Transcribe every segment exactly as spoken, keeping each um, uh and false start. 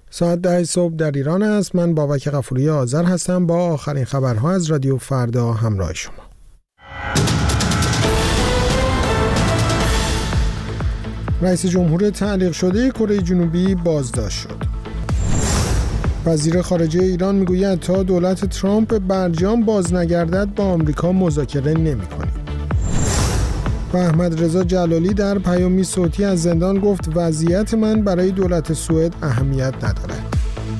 ساعت ده صبح در ایران است. من بابک غفوری آذر هستم با آخرین خبرها از رادیو فردا همراه شما. رئیس جمهور تعلیق شده کره جنوبی بازداشت شد. وزیر خارجه ایران میگوید تا دولت ترامپ برجام باز نگردد با آمریکا مذاکره نمی‌کنیم. و احمد رضا جلالی در پیامی صوتی از زندان گفت وضعیت من برای دولت سوئد اهمیت ندارد.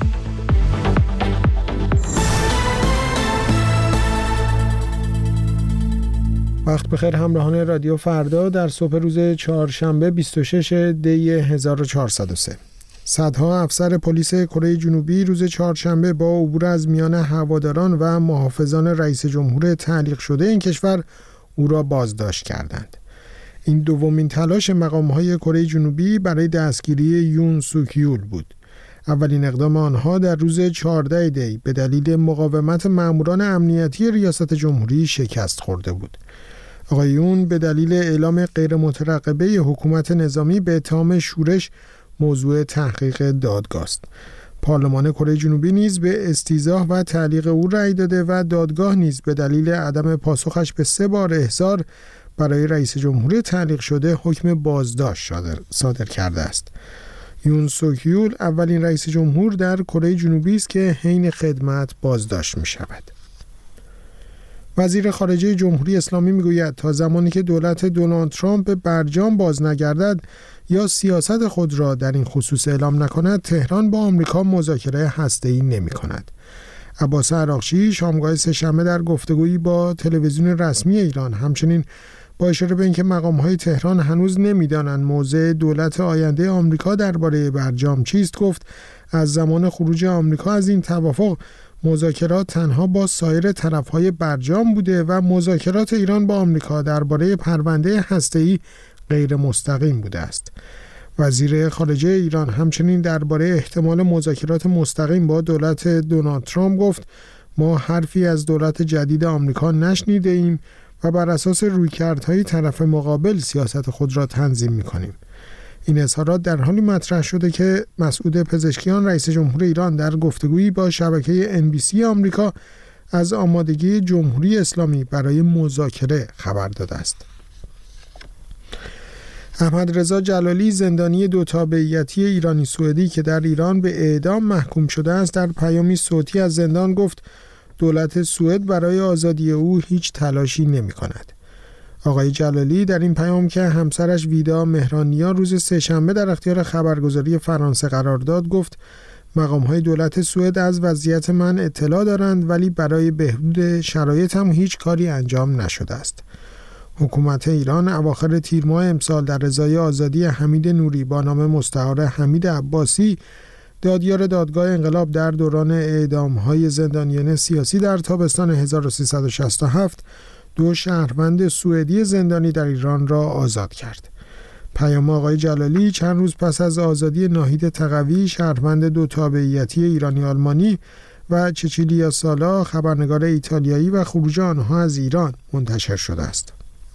وقت بخیر همراهان رادیو فردا. در صبح روز چهارشنبه بیست و شش دی هزار و چهارصد و سه صدها افسر پلیس کره جنوبی روز چهارشنبه با عبور از میان هواداران و محافظان رئیس جمهور تعلیق شده این کشور او را بازداشت کردند. این دومین تلاش مقام‌های کره جنوبی برای دستگیری یون سوک یول بود. اولین اقدام آنها در روز چهارده دی به دلیل مقاومت ماموران امنیتی ریاست جمهوری شکست خورده بود. آقای یون به دلیل اعلام غیر مترقبه حکومت نظامی به اتهام شورش موضوع تحقیق دادگاه است. پارلمان کره جنوبی نیز به استیضاح و تعلیق او رأی داده و دادگاه نیز به دلیل عدم پاسخش به سه بار احضار برای رئیس جمهور تعلیق شده حکم بازداشت صادر کرده است. یون سوک یول اولین رئیس جمهور در کره جنوبی است که حین خدمت بازداشت می شود. وزیر خارجه جمهوری اسلامی میگوید تا زمانی که دولت دونالد ترامپ به برجام باز نگردد یا سیاست خود را در این خصوص اعلام نکند، تهران با آمریکا مذاکره هسته‌ای نمی‌کند. عباس عراقچی شامگاه سه‌شنبه در گفتگویی با تلویزیون رسمی ایران همچنین با اشاره به اینکه مقام‌های تهران هنوز نمی‌دانند موضع دولت آینده آمریکا درباره برجام چیست گفت از زمان خروج آمریکا از این توافق مذاکرات تنها با سایر طرف‌های برجام بوده و مذاکرات ایران با آمریکا درباره پرونده هسته‌ای غیر مستقیم بوده است. وزیر خارجه ایران همچنین درباره احتمال مذاکرات مستقیم با دولت دونالد ترامپ گفت ما حرفی از دولت جدید آمریکا نشنیده ایم و بر اساس رویکردهای طرف مقابل سیاست خود را تنظیم می‌کنیم. این اظهارات در حالی مطرح شده که مسعود پزشکیان رئیس جمهور ایران در گفتگویی با شبکه ان بی سی آمریکا از آمادگی جمهوری اسلامی برای مذاکره خبر داده است. احمد رضا جلالی زندانی دو تابعیتی ایرانی سوئدی که در ایران به اعدام محکوم شده است در پیامی صوتی از زندان گفت دولت سوئد برای آزادی او هیچ تلاشی نمی کند. آقای جلالی در این پیام که همسرش ویدا مهرانیا روز سه‌شنبه در اختیار خبرگزاری فرانسه قرار داد گفت مقام‌های دولت سوئد از وضعیت من اطلاع دارند ولی برای بهبود شرایطم هیچ کاری انجام نشده است. حکومت ایران اواخر تیر ماه امسال در ازای آزادی حمید نوری با نام مستعار حمید عباسی دادیار دادگاه انقلاب در دوران اعدام‌های زندانیان سیاسی در تابستان هزار و سیصد و شصت و هفت دو شهروند سوئدی زندانی در ایران را آزاد کرد. پیام آقای جلالی چند روز پس از آزادی ناهید تقوی شهروند دو تابعیتی ایرانی آلمانی و چچیلیا سالا خبرنگار ایتالیایی و خروج آنها از ایران منتشر شده است.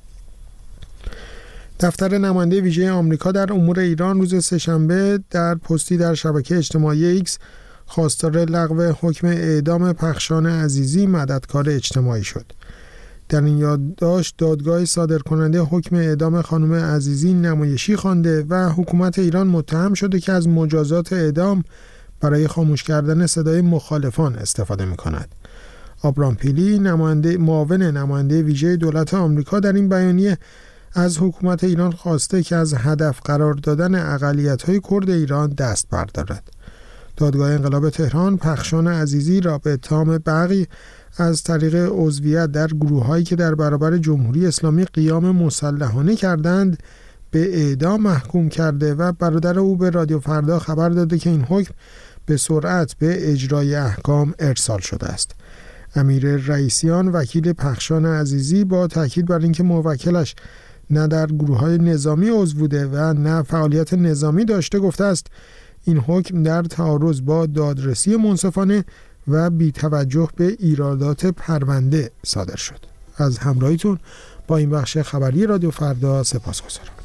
دفتر نماینده ویژه آمریکا در امور ایران روز سه‌شنبه در پستی در شبکه اجتماعی ایکس خواستار لغو حکم اعدام پخشان عزیزی مددکار اجتماعی شد. در این یادداشت دادگاه صادرکننده حکم اعدام خانم عزیزی نمایشی خوانده و حکومت ایران متهم شده که از مجازات اعدام برای خاموش کردن صدای مخالفان استفاده می‌کند. آبرام پیلی نماینده معاون نماینده ویژه دولت آمریکا در این بیانیه از حکومت ایران خواسته که از هدف قرار دادن اقلیت‌های کرد ایران دست بردارد. دادگاه انقلاب تهران پخشان عزیزی را به اتهام بغی از طریق عضویت در گروه‌هایی که در برابر جمهوری اسلامی قیام مسلحانه کردند به اعدام محکوم کرده و برادر او به رادیو فردا خبر داده که این حکم به سرعت به اجرای احکام ارسال شده است. امیر رئیسیان وکیل پخشان عزیزی با تاکید بر اینکه موکلش نه در گروه‌های نظامی عضو بوده و نه فعالیت نظامی داشته گفته است این حکم در تعارض با دادرسی منصفانه و بی توجه به ایرادات پرونده صادر شد. از همراهیتون با این بخش خبری رادیو فردا سپاسگزارم.